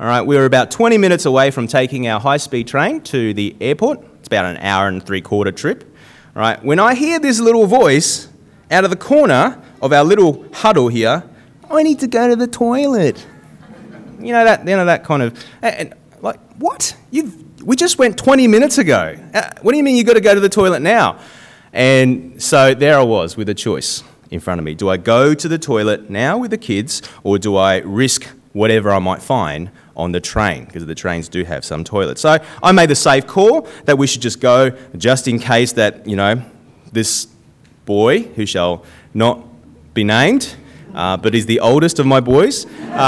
All right, we were about 20 minutes away from taking our high-speed train to the airport. It's about an hour and three-quarter trip. All right, when I hear this little voice out of the corner of our little huddle here, I need to go to the toilet. You know that kind of, and like, what? We just went 20 minutes ago. What do you mean you got to go to the toilet now? And so there I was with a choice in front of me. Do I go to the toilet now with the kids, or do I risk whatever I might find on the train? Because the trains do have some toilets. So I made the safe call that we should just go, just in case that, this boy, who shall not be named, but is the oldest of my boys,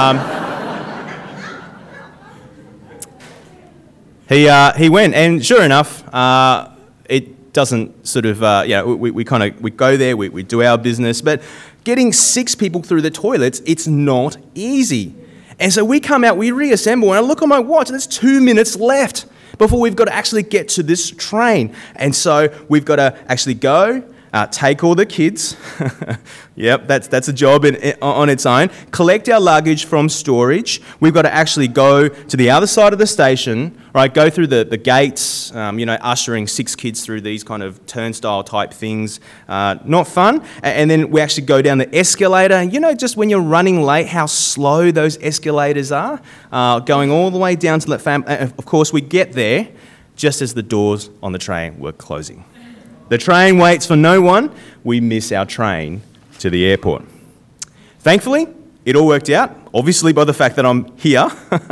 he went, and sure enough, it doesn't sort of, we go there, we do our business, but getting 6 people through the toilets, it's not easy. And so we come out, we reassemble, and I look on my watch, and there's 2 minutes left before we've got to actually get to this train. And so we've got to actually go, take all the kids. Yep, that's a job on its own. Collect our luggage from storage. We've got to actually go to the other side of the station, right? Go through the gates, ushering 6 kids through these kind of turnstile type things. Not fun. And then we actually go down the escalator. Just when you're running late, how slow those escalators are, going all the way down to the family. Of course, we get there just as the doors on the train were closing. The train waits for no one. We miss our train to the airport. Thankfully, it all worked out, obviously by the fact that I'm here.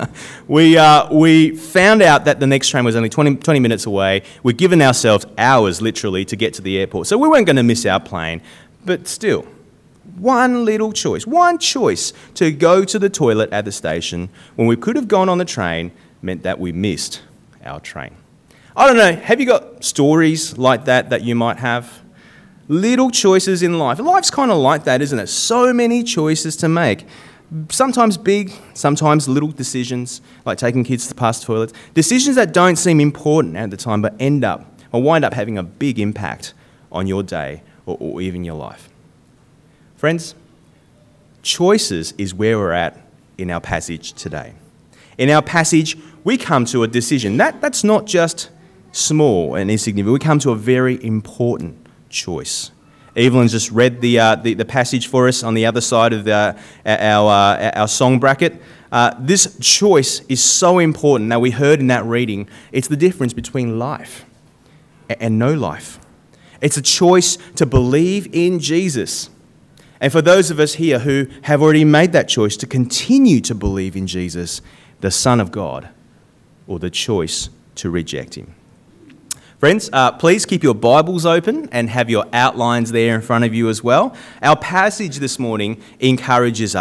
We found out that the next train was only 20 minutes away. We'd given ourselves hours, literally, to get to the airport. So we weren't going to miss our plane. But still, one choice to go to the toilet at the station when we could have gone on the train meant that we missed our train. I don't know, have you got stories like that you might have? Little choices in life. Life's kind of like that, isn't it? So many choices to make. Sometimes big, sometimes little decisions, like taking kids to past toilets. Decisions that don't seem important at the time, but wind up having a big impact on your day or even your life. Friends, choices is where we're at in our passage today. In our passage, we come to a decision. That's not just small and insignificant. We come to a very important choice. Evelyn's just read the passage for us on the other side of our song bracket. This choice is so important. Now, we heard in that reading, it's the difference between life and no life. It's a choice to believe in Jesus. And for those of us here who have already made that choice to continue to believe in Jesus, the Son of God, or the choice to reject him. Friends, please keep your Bibles open and have your outlines there in front of you as well. Our passage this morning encourages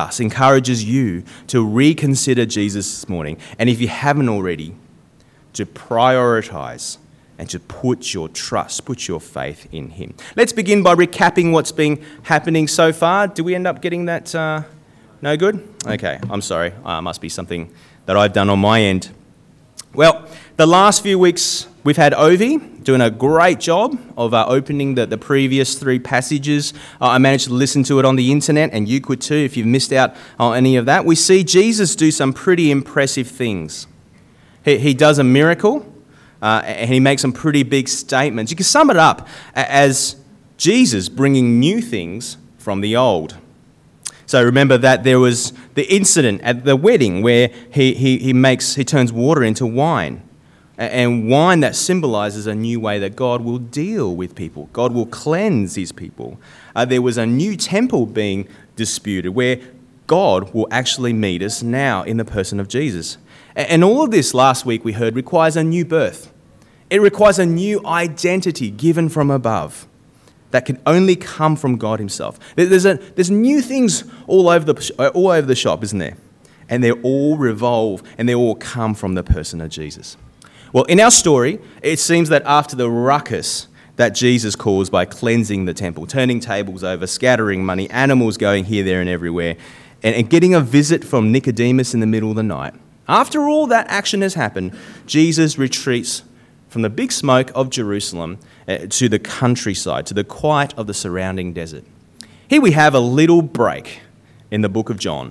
you to reconsider Jesus this morning. And if you haven't already, to prioritize and to put your faith in him. Let's begin by recapping what's been happening so far. Do we end up getting that no good? Okay, I'm sorry. Must be something that I've done on my end. Well, the last few weeks we've had Ovi doing a great job of opening the previous 3 passages. I managed to listen to it on the internet, and you could too if you've missed out on any of that. We see Jesus do some pretty impressive things. He does a miracle, and he makes some pretty big statements. You can sum it up as Jesus bringing new things from the old. So remember that there was the incident at the wedding where he turns water into wine. And wine that symbolizes a new way that God will deal with people. God will cleanse his people. There was a new temple being disputed where God will actually meet us now in the person of Jesus. And all of this last week we heard requires a new birth. It requires a new identity given from above that can only come from God himself. There's new things all over the shop, isn't there? And they all revolve and they all come from the person of Jesus. Well, in our story, it seems that after the ruckus that Jesus caused by cleansing the temple, turning tables over, scattering money, animals going here, there, and everywhere, and getting a visit from Nicodemus in the middle of the night, after all that action has happened, Jesus retreats from the big smoke of Jerusalem to the countryside, to the quiet of the surrounding desert. Here we have a little break in the book of John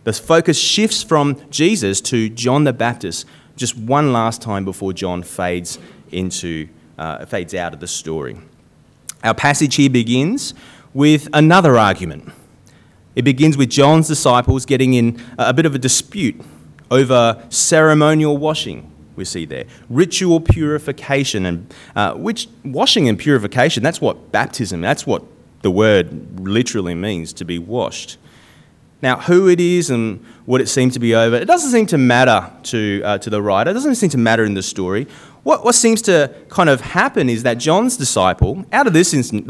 The focus shifts from Jesus to John the Baptist just one last time before John fades out of the story. Our passage here begins with another argument. It begins with John's disciples getting in a bit of a dispute over ceremonial washing, we see there. Ritual purification, and which washing and purification, that's what baptism, that's what the word literally means, to be washed. Now, who it is and what it seems to be over, it doesn't seem to matter to the writer. It doesn't seem to matter in the story. What seems to kind of happen is that John's disciple, out of this incident,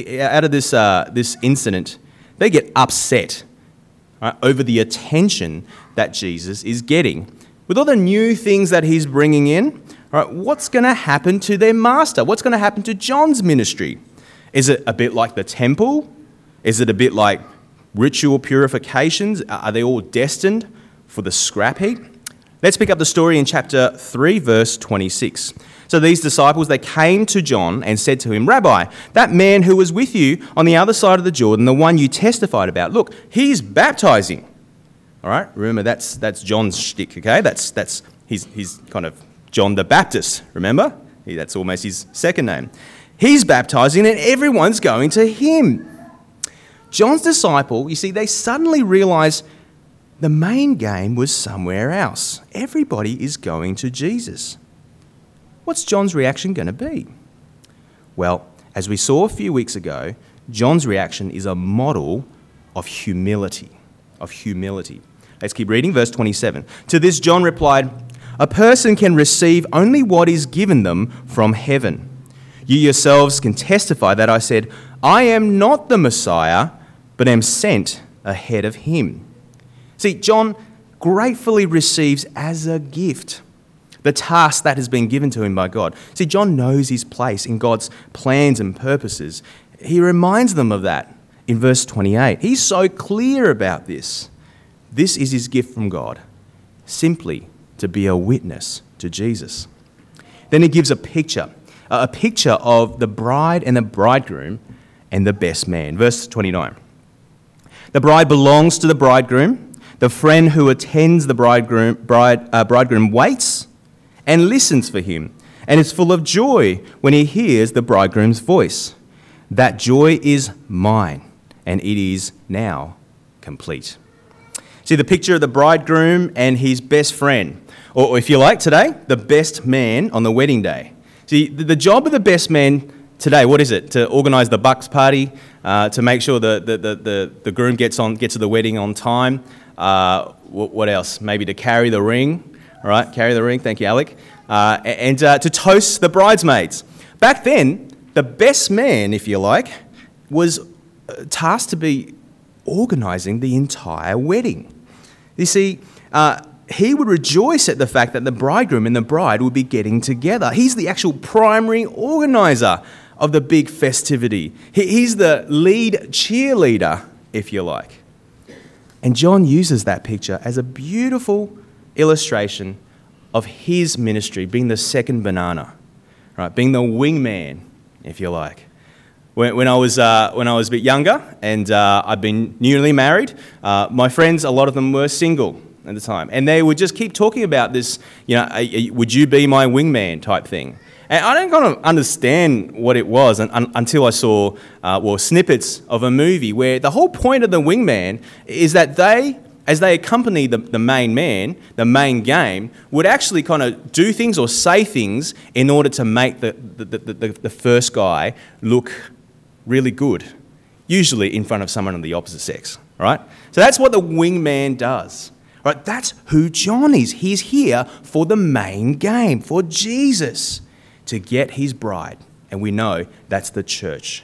they get upset, right, over the attention that Jesus is getting. With all the new things that he's bringing in, right, what's going to happen to their master? What's going to happen to John's ministry? Is it a bit like the temple? Is it a bit like ritual purifications? Are they all destined for the scrap heap? Let's pick up the story in chapter 3, verse 26. So these disciples, they came to John and said to him, "Rabbi, that man who was with you on the other side of the Jordan, the one you testified about, look, he's baptizing." All right, remember that's John's shtick, okay? He's kind of John the Baptist, remember? That's almost his second name. He's baptizing and everyone's going to him. John's disciple, you see, they suddenly realise the main game was somewhere else. Everybody is going to Jesus. What's John's reaction going to be? Well, as we saw a few weeks ago, John's reaction is a model of humility. Let's keep reading, verse 27. To this John replied, "A person can receive only what is given them from heaven. You yourselves can testify that I said, I am not the Messiah, but am sent ahead of him." See, John gratefully receives as a gift the task that has been given to him by God. See, John knows his place in God's plans and purposes. He reminds them of that in verse 28. He's so clear about this. This is his gift from God, simply to be a witness to Jesus. Then he gives a picture of the bride and the bridegroom and the best man. Verse 29. The bride belongs to the bridegroom. The friend who attends the bridegroom waits and listens for him and is full of joy when he hears the bridegroom's voice. That joy is mine, and it is now complete. See the picture of the bridegroom and his best friend, or if you like today, the best man on the wedding day. See, the job of the best man today, what is it? To organise the bucks party, to make sure the groom gets to the wedding on time. What else? Maybe to carry the ring. All right, carry the ring. Thank you, Alec. And to toast the bridesmaids. Back then, the best man, if you like, was tasked to be organising the entire wedding. You see, he would rejoice at the fact that the bridegroom and the bride would be getting together. He's the actual primary organiser of the big festivity. He's the lead cheerleader, if you like. And John uses that picture as a beautiful illustration of his ministry, being the second banana, right? Being the wingman, if you like. When I was a bit younger and I'd been newly married, my friends, a lot of them were single at the time, and they would just keep talking about this, would you be my wingman type thing. And I didn't kind of understand what it was until I saw snippets of a movie where the whole point of the wingman is that as they accompany the main man, the main game, would actually kind of do things or say things in order to make the first guy look really good, usually in front of someone of the opposite sex, right? So that's what the wingman does. Right? That's who John is. He's here for the main game, for Jesus, to get his bride. And we know that's the church.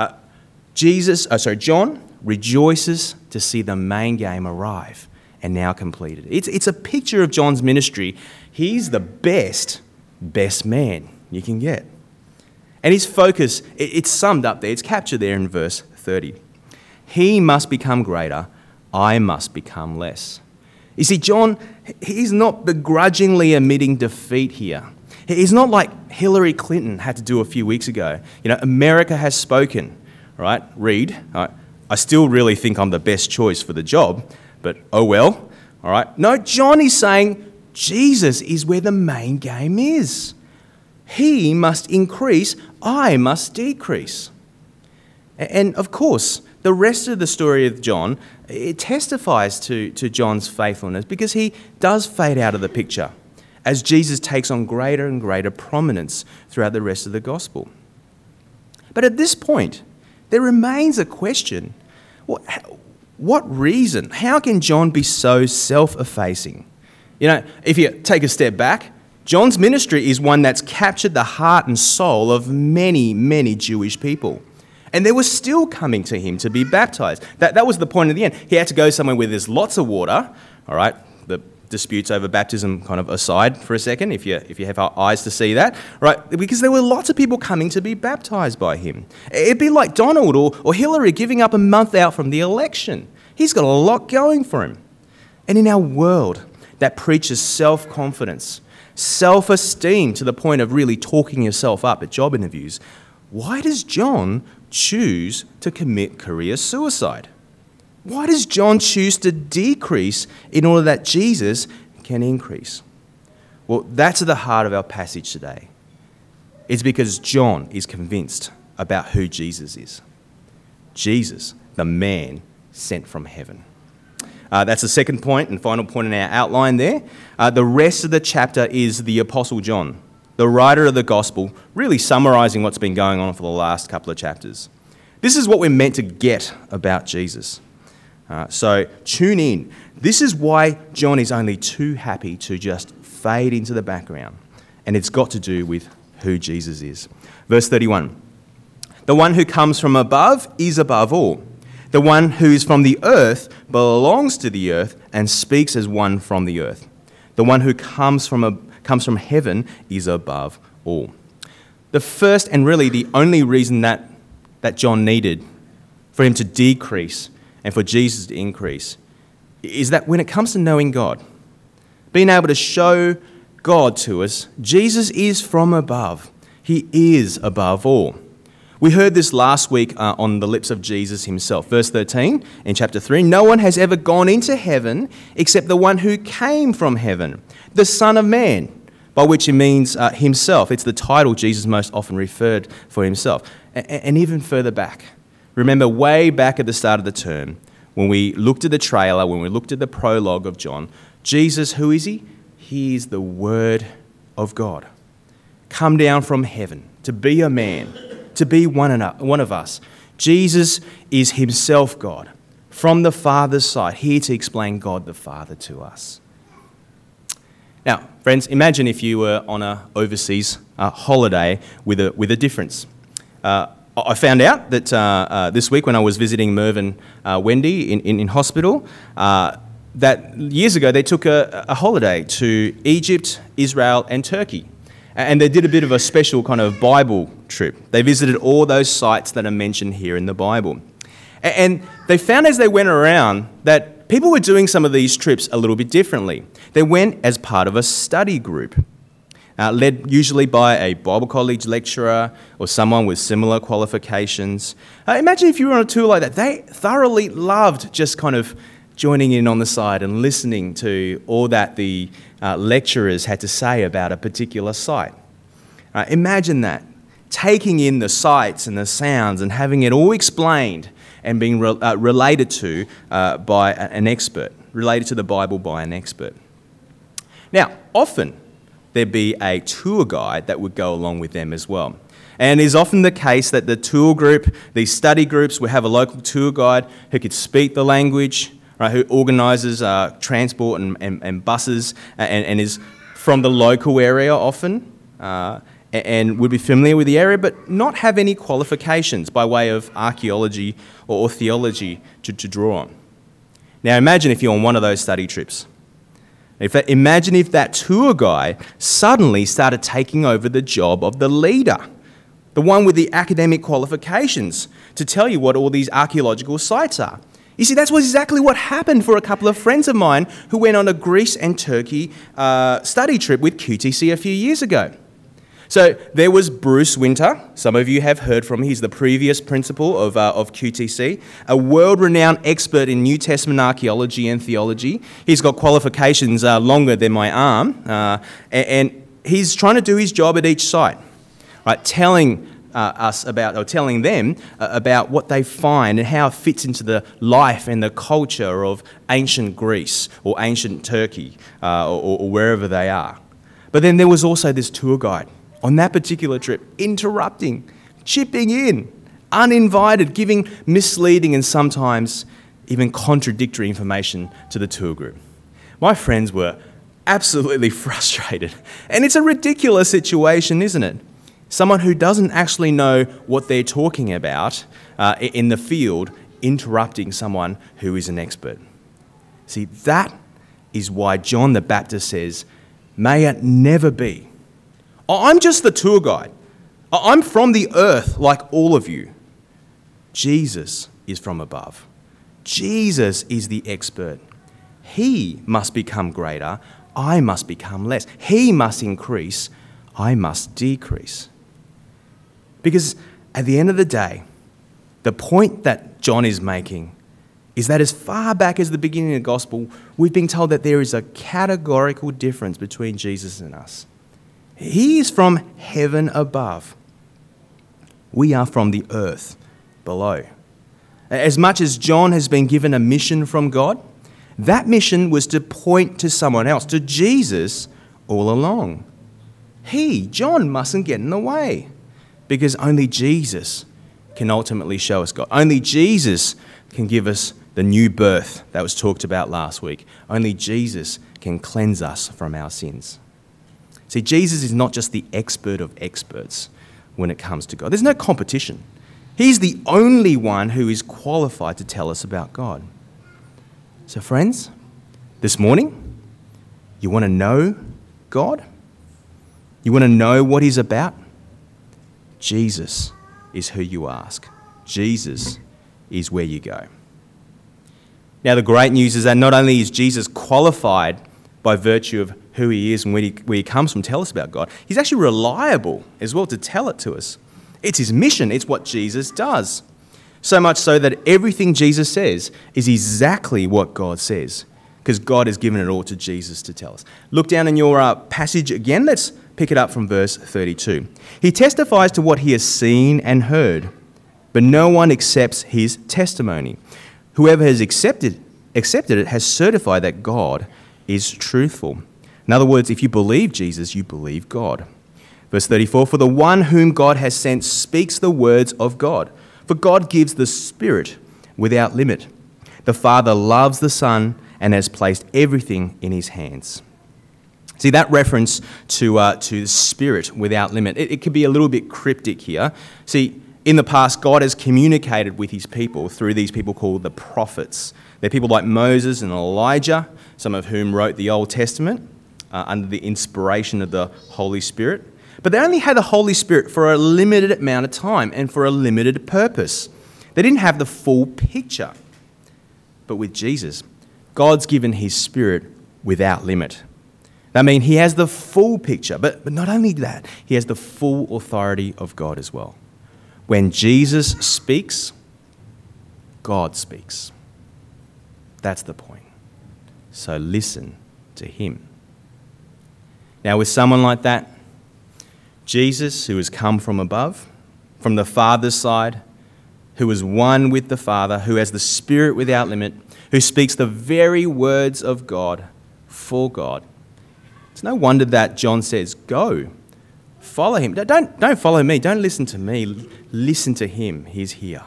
John rejoices to see the main game arrive and now completed. It's a picture of John's ministry. He's the best man you can get. And his focus, it's summed up there, it's captured there in verse 30. He must become greater, I must become less. You see, John, he's not begrudgingly admitting defeat here. He's not like Hillary Clinton had to do a few weeks ago. America has spoken, right? Read, I still really think I'm the best choice for the job, but oh well. All right. No, John is saying Jesus is where the main game is. He must increase, I must decrease. And of course, the rest of the story of John, it testifies to John's faithfulness because he does fade out of the picture as Jesus takes on greater and greater prominence throughout the rest of the gospel. But at this point, there remains a question. What reason? How can John be so self-effacing? You know, if you take a step back, John's ministry is one that's captured the heart and soul of many, many Jewish people. And they were still coming to him to be baptized. That was the point at the end. He had to go somewhere where there's lots of water, all right? The disputes over baptism kind of aside for a second, if you have eyes to see that, right? Because there were lots of people coming to be baptized by him. It'd be like Donald or Hillary giving up a month out from the election. He's got a lot going for him. And in our world that preaches self-confidence, self-esteem to the point of really talking yourself up at job interviews, why does John choose to commit career suicide? Why does John choose to decrease in order that Jesus can increase? Well, that's at the heart of our passage today. It's because John is convinced about who Jesus is. Jesus, the man sent from heaven. That's the second point and final point in our outline there. The rest of the chapter is the Apostle John, the writer of the gospel, really summarising what's been going on for the last couple of chapters. This is what we're meant to get about Jesus. So tune in. This is why John is only too happy to just fade into the background. And it's got to do with who Jesus is. Verse 31. The one who comes from above is above all. The one who is from the earth belongs to the earth and speaks as one from the earth. The one who comes from heaven is above all. The first and really the only reason that John needed for him to decrease and for Jesus to increase is that when it comes to knowing God, being able to show God to us, Jesus is from above. He is above all. We heard this last week on the lips of Jesus himself. Verse 13 in chapter 3, no one has ever gone into heaven except the one who came from heaven, the Son of Man, by which he means himself. It's the title Jesus most often referred for himself. And even further back, remember way back at the start of the term, when we looked at the trailer, when we looked at the prologue of John, Jesus, who is he? He is the Word of God, come down from heaven to be a man, to be one of us. Jesus is himself God, from the Father's side, here to explain God the Father to us. Now, friends, imagine if you were on an overseas holiday with a difference. I found out that this week when I was visiting Merv and Wendy in hospital, that years ago they took a holiday to Egypt, Israel and Turkey. And they did a bit of a special kind of Bible trip. They visited all those sites that are mentioned here in the Bible. And they found as they went around that people were doing some of these trips a little bit differently. They went as part of a study group, led usually by a Bible college lecturer or someone with similar qualifications. Imagine if you were on a tour like that. They thoroughly loved just kind of joining in on the side and listening to all that the lecturers had to say about a particular site. Imagine that, taking in the sights and the sounds and having it all explained and being related to by an expert, related to the Bible by an expert. Now, often there'd be a tour guide that would go along with them as well. And it is often the case that the tour group, these study groups, would have a local tour guide who could speak the language, right, who organises transport and buses and is from the local area often and would be familiar with the area but not have any qualifications by way of archaeology or theology to draw on. Now imagine if you're on one of those study trips. Imagine if that tour guide suddenly started taking over the job of the leader, the one with the academic qualifications to tell you what all these archaeological sites are. You see, that's exactly what happened for a couple of friends of mine who went on a Greece and Turkey study trip with QTC a few years ago. So there was Bruce Winter. Some of you have heard from him. He's the previous principal of QTC, a world-renowned expert in New Testament archaeology and theology. He's got qualifications longer than my arm, and he's trying to do his job at each site, right? Telling them about what they find and how it fits into the life and the culture of ancient Greece or ancient Turkey or wherever they are. But then there was also this tour guide on that particular trip, interrupting, chipping in, uninvited, giving misleading and sometimes even contradictory information to the tour group. My friends were absolutely frustrated. And it's a ridiculous situation, isn't it? Someone who doesn't actually know what they're talking about in the field, interrupting someone who is an expert. See, that is why John the Baptist says, "May it never be. I'm just the tour guide. I'm from the earth like all of you. Jesus is from above. Jesus is the expert. He must become greater. I must become less. He must increase. I must decrease." Because at the end of the day, the point that John is making is that as far back as the beginning of the gospel, we've been told that there is a categorical difference between Jesus and us. He is from heaven above. We are from the earth below. As much as John has been given a mission from God, that mission was to point to someone else, to Jesus all along. John, mustn't get in the way, because only Jesus can ultimately show us God. Only Jesus can give us the new birth that was talked about last week. Only Jesus can cleanse us from our sins. See, Jesus is not just the expert of experts when it comes to God. There's no competition. He's the only one who is qualified to tell us about God. So friends, this morning, you want to know God? You want to know what He's about? Jesus is who you ask. Jesus is where you go. Now, the great news is that not only is Jesus qualified by virtue of who He is and where he comes from, tell us about God, He's actually reliable as well to tell it to us. It's His mission. It's what Jesus does. So much so that everything Jesus says is exactly what God says, because God has given it all to Jesus to tell us. Look down in your passage again. Let's pick it up from verse 32. He testifies to what he has seen and heard, but no one accepts his testimony. Whoever has accepted it has certified that God is truthful. In other words, if you believe Jesus, you believe God. Verse 34, for the one whom God has sent speaks the words of God. For God gives the Spirit without limit. The Father loves the Son and has placed everything in His hands. See, that reference to the Spirit without limit, it could be a little bit cryptic here. See, in the past, God has communicated with His people through these people called the prophets. They're people like Moses and Elijah, some of whom wrote the Old Testament under the inspiration of the Holy Spirit. But they only had the Holy Spirit for a limited amount of time and for a limited purpose. They didn't have the full picture. But with Jesus, God's given His Spirit without limit. That means He has the full picture, but not only that, He has the full authority of God as well. When Jesus speaks, God speaks. That's the point. So listen to Him. Now, with someone like that, Jesus, who has come from above, from the Father's side, who is one with the Father, who has the Spirit without limit, who speaks the very words of God for God. It's no wonder that John says, go, follow Him. Don't follow me. Don't listen to me. Listen to Him. He's here.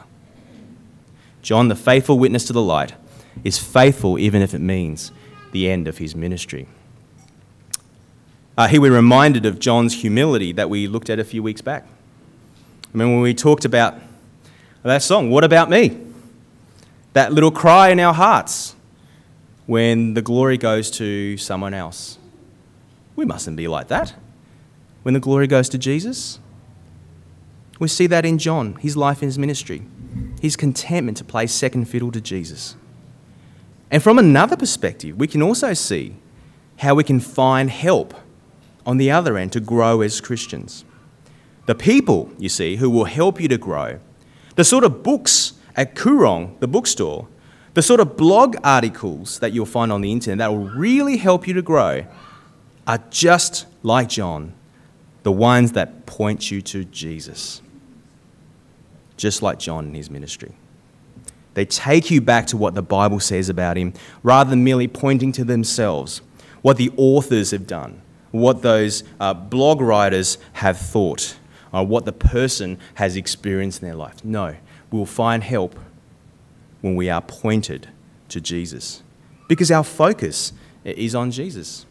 John, the faithful witness to the light, is faithful even if it means the end of his ministry. Here we're reminded of John's humility that we looked at a few weeks back. I mean, when we talked about that song, What About Me? That little cry in our hearts when the glory goes to someone else. We mustn't be like that. When the glory goes to Jesus, we see that in John, his life and his ministry, his contentment to play second fiddle to Jesus. And from another perspective, we can also see how we can find help on the other end to grow as Christians. The people, you see, who will help you to grow. The sort of books at Koorong, the bookstore, the sort of blog articles that you'll find on the internet that will really help you to grow are just like John, the ones that point you to Jesus. Just like John in his ministry. They take you back to what the Bible says about him, rather than merely pointing to themselves, what the authors have done, what those blog writers have thought, or what the person has experienced in their life. No, we'll find help when we are pointed to Jesus, because our focus is on Jesus.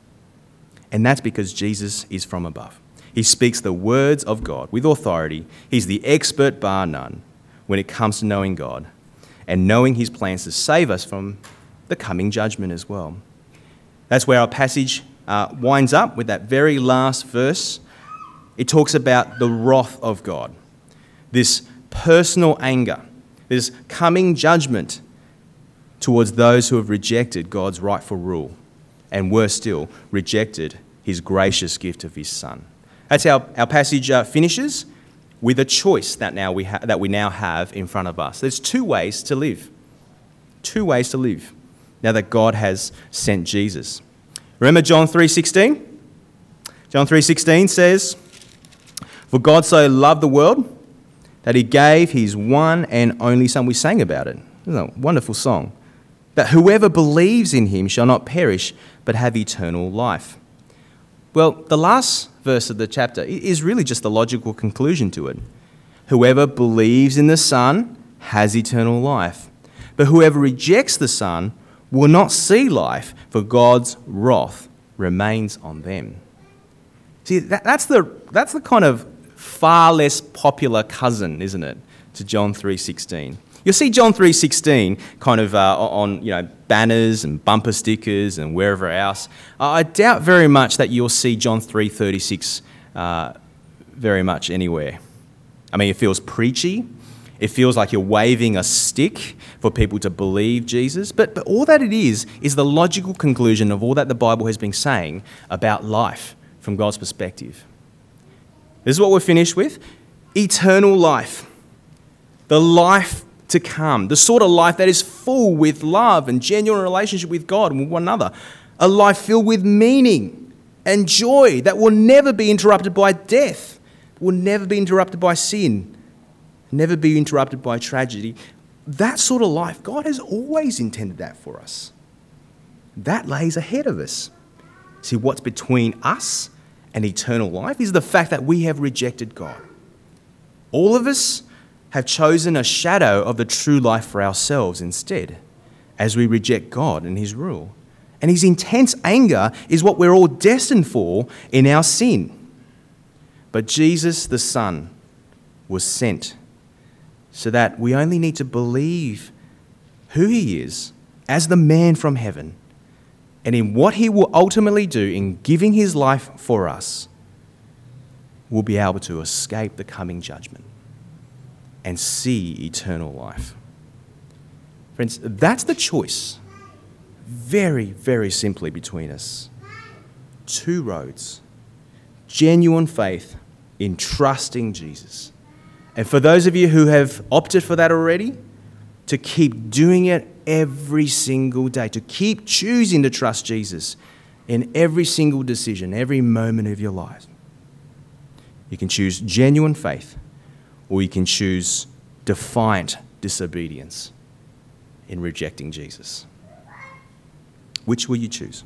And that's because Jesus is from above. He speaks the words of God with authority. He's the expert bar none when it comes to knowing God and knowing his plans to save us from the coming judgment as well. That's where our passage winds up with that very last verse. It talks about the wrath of God, this personal anger, this coming judgment towards those who have rejected God's rightful rule and, worse still, rejected his gracious gift of his Son. That's how our passage finishes, with a choice that we now have in front of us. There's two ways to live. Two ways to live now that God has sent Jesus. Remember John 3:16? John 3:16 says, "For God so loved the world that he gave his one and only Son." We sang about it. It's a wonderful song. "That whoever believes in him shall not perish, but have eternal life." Well, the last verse of the chapter is really just the logical conclusion to it. Whoever believes in the Son has eternal life. But whoever rejects the Son will not see life, for God's wrath remains on them. See, that's the kind of far less popular cousin, isn't it, to John 3:16. You'll see John 3:16 kind of on banners and bumper stickers and wherever else. I doubt very much that you'll see John 3:36 very much anywhere. I mean, it feels preachy. It feels like you're waving a stick for people to believe Jesus. But all that it is the logical conclusion of all that the Bible has been saying about life from God's perspective. This is what we're finished with. Eternal life. The life to come. The sort of life that is full with love and genuine relationship with God and with one another. A life filled with meaning and joy that will never be interrupted by death. Will never be interrupted by sin. Never be interrupted by tragedy. That sort of life, God has always intended that for us. That lays ahead of us. See, what's between us and eternal life is the fact that we have rejected God. All of us have chosen a shadow of the true life for ourselves instead, as we reject God and his rule. And his intense anger is what we're all destined for in our sin. But Jesus, the Son, was sent so that we only need to believe who he is as the man from heaven and in what he will ultimately do in giving his life for us, we'll be able to escape the coming judgment and see eternal life. Friends, that's the choice, very, very simply between us. Two roads. Genuine faith in trusting Jesus. And for those of you who have opted for that already, to keep doing it every single day, to keep choosing to trust Jesus in every single decision, every moment of your life. You can choose genuine faith, or you can choose defiant disobedience in rejecting Jesus. Which will you choose?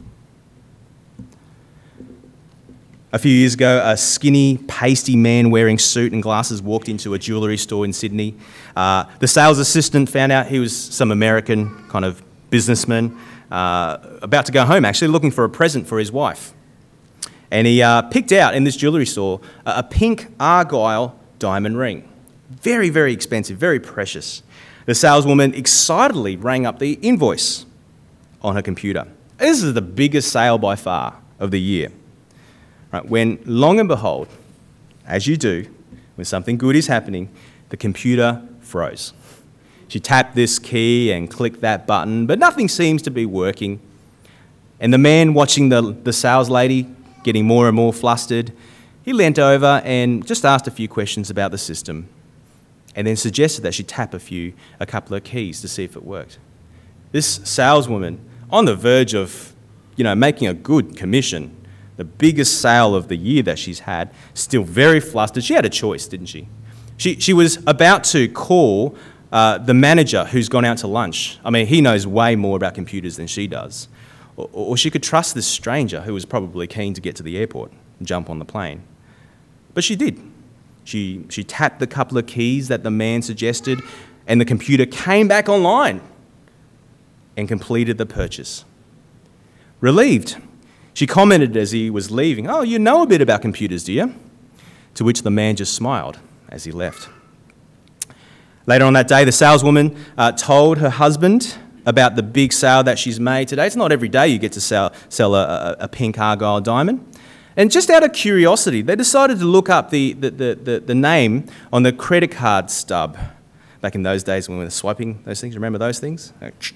A few years ago, a skinny, pasty man wearing suit and glasses walked into a jewellery store in Sydney. The sales assistant found out he was some American kind of businessman about to go home, actually, looking for a present for his wife. And he picked out in this jewellery store a pink Argyle diamond ring. Very, very expensive, very precious. The saleswoman excitedly rang up the invoice on her computer. This is the biggest sale by far of the year. Right, when, long and behold, as you do, when something good is happening, the computer froze. She tapped this key and clicked that button, but nothing seems to be working. And the man watching the sales lady getting more and more flustered, he leant over and just asked a few questions about the system and then suggested that she tap a couple of keys to see if it worked. This saleswoman, on the verge of, making a good commission, the biggest sale of the year that she's had, still very flustered. She had a choice, didn't she? She was about to call the manager who's gone out to lunch. I mean, he knows way more about computers than she does. Or she could trust this stranger who was probably keen to get to the airport and jump on the plane. But she did. She tapped the couple of keys that the man suggested, and the computer came back online and completed the purchase. Relieved, she commented as he was leaving, "Oh, you know a bit about computers, do you?" To which the man just smiled as he left. Later on that day, the saleswoman told her husband about the big sale that she's made today. It's not every day you get to sell a pink Argyle diamond. And just out of curiosity, they decided to look up the name on the credit card stub. Back in those days when we were swiping those things, remember those things?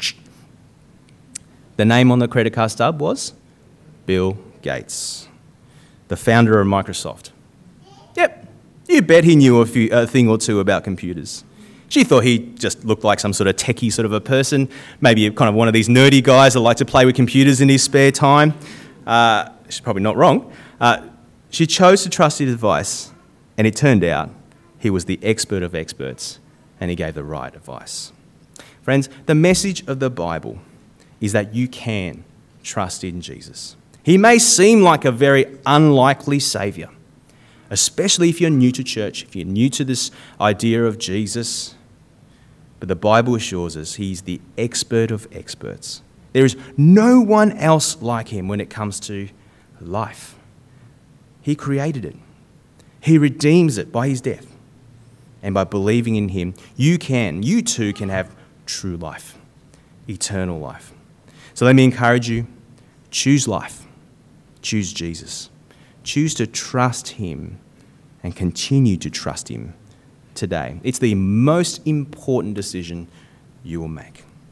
The name on the credit card stub was Bill Gates, the founder of Microsoft. Yep, you bet he knew a thing or two about computers. She thought he just looked like some sort of techie sort of a person, maybe kind of one of these nerdy guys that like to play with computers in his spare time. She's probably not wrong. She chose to trust his advice, and it turned out he was the expert of experts, and he gave the right advice. Friends, the message of the Bible is that you can trust in Jesus. He may seem like a very unlikely saviour, especially if you're new to church, if you're new to this idea of Jesus. But the Bible assures us he's the expert of experts. There is no one else like him when it comes to life. He created it. He redeems it by his death. And by believing in him, you too can have true life, eternal life. So let me encourage you, choose life. Choose Jesus. Choose to trust him and continue to trust him today. It's the most important decision you will make.